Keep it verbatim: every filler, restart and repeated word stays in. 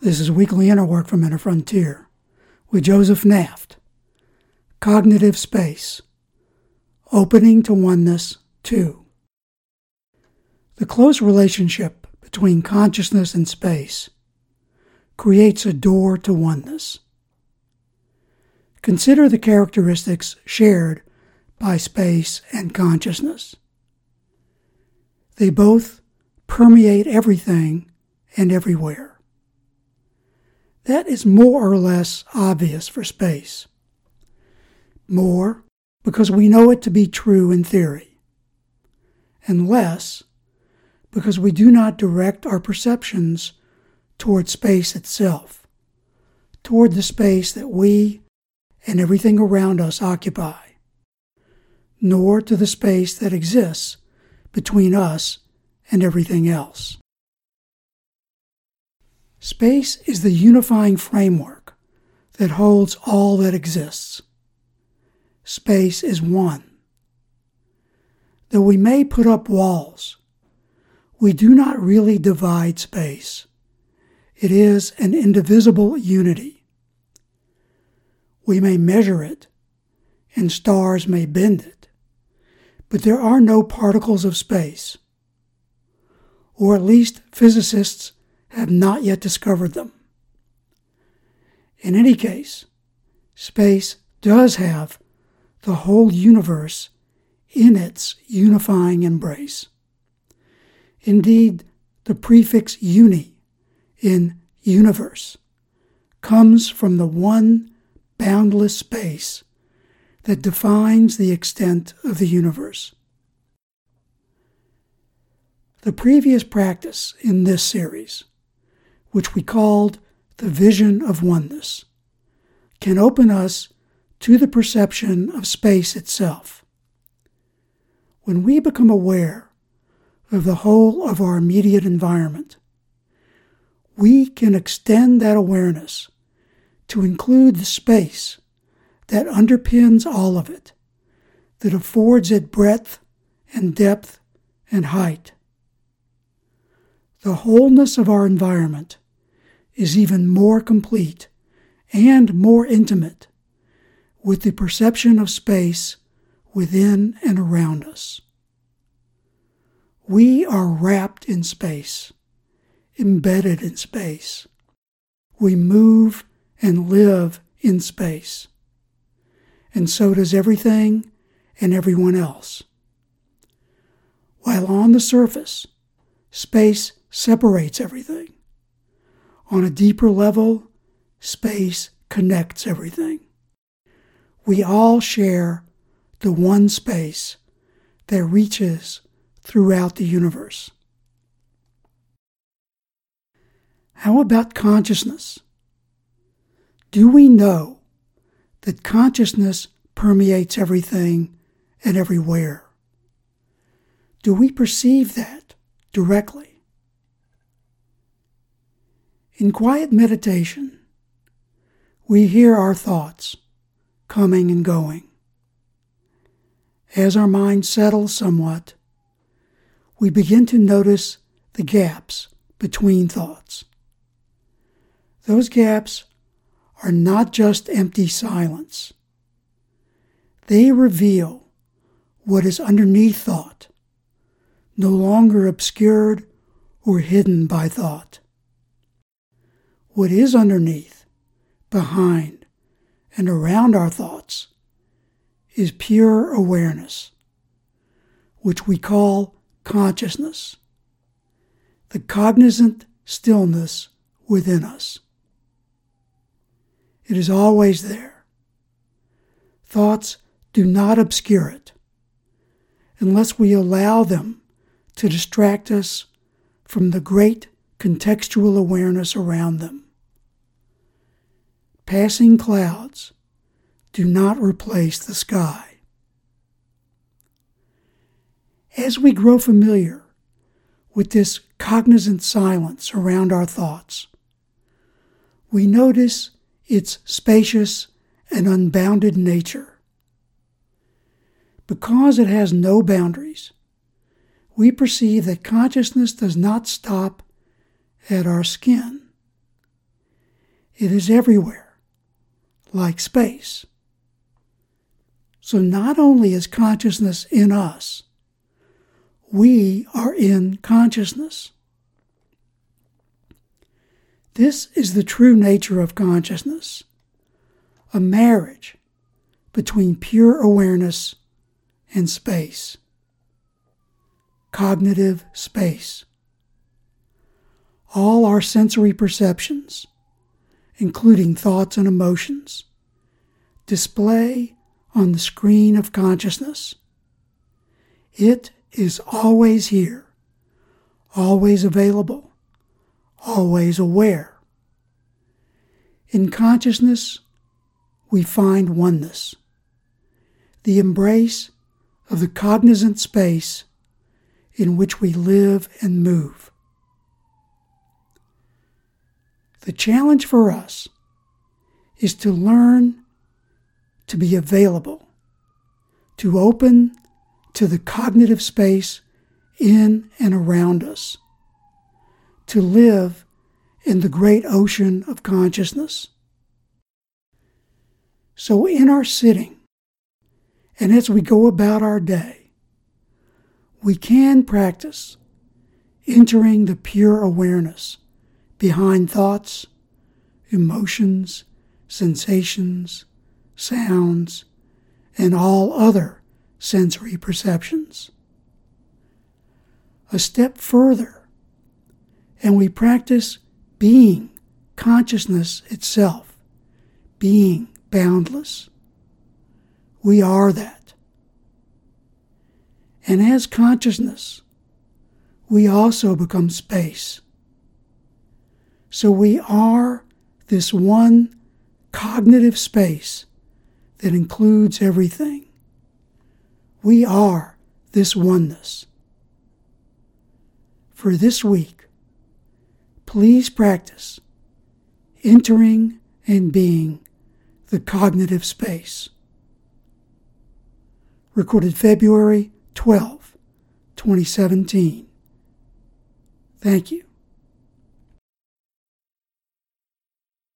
This is Weekly Inner Work from Inner Frontier with Joseph Naft. Cognitive Space. Opening to Oneness two. The close relationship between consciousness and space creates a door to oneness. Consider the characteristics shared by space and consciousness. They both permeate everything and everywhere. That is more or less obvious for space. More because we know it to be true in theory, and less because we do not direct our perceptions toward space itself, toward the space that we and everything around us occupy, nor to the space that exists between us and everything else. Space is the unifying framework that holds all that exists. Space is one. Though we may put up walls, we do not really divide space. It is an indivisible unity. We may measure it, and stars may bend it, but there are no particles of space, or at least physicists have not yet discovered them. In any case, space does have the whole universe in its unifying embrace. Indeed, the prefix uni in universe comes from the one boundless space that defines the extent of the universe. The previous practice in this series, which we called the vision of oneness, can open us to the perception of space itself. When we become aware of the whole of our immediate environment, we can extend that awareness to include the space that underpins all of it, that affords it breadth and depth and height. The wholeness of our environment is even more complete and more intimate with the perception of space within and around us. We are wrapped in space, embedded in space. We move and live in space, and so does everything and everyone else. While on the surface, space separates everything. On a deeper level, space connects everything. We all share the one space that reaches throughout the universe. How about consciousness? Do we know that consciousness permeates everything and everywhere? Do we perceive that directly? In quiet meditation, we hear our thoughts coming and going. As our mind settles somewhat, we begin to notice the gaps between thoughts. Those gaps are not just empty silence. They reveal what is underneath thought, no longer obscured or hidden by thought. What is underneath, behind, and around our thoughts is pure awareness, which we call consciousness, the cognizant stillness within us. It is always there. Thoughts do not obscure it, unless we allow them to distract us from the great contextual awareness around them. Passing clouds do not replace the sky. As we grow familiar with this cognizant silence around our thoughts, we notice its spacious and unbounded nature. Because it has no boundaries, we perceive that consciousness does not stop at our skin. It is everywhere, like space. So not only is consciousness in us, we are in consciousness. This is the true nature of consciousness, a marriage between pure awareness and space, cognitive space. All our sensory perceptions, including thoughts and emotions, display on the screen of consciousness. It is always here, always available, always aware. In consciousness, we find oneness, the embrace of the cognizant space in which we live and move. The challenge for us is to learn to be available, to open to the cognitive space in and around us, to live in the great ocean of consciousness. So in our sitting, and as we go about our day, we can practice entering the pure awareness behind thoughts, emotions, sensations, sounds, and all other sensory perceptions. A step further, and we practice being consciousness itself, being boundless. We are that. And as consciousness, we also become space. So we are this one cognitive space that includes everything. We are this oneness. For this week, please practice entering and being the cognitive space. Recorded February twelfth, twenty seventeen. Thank you.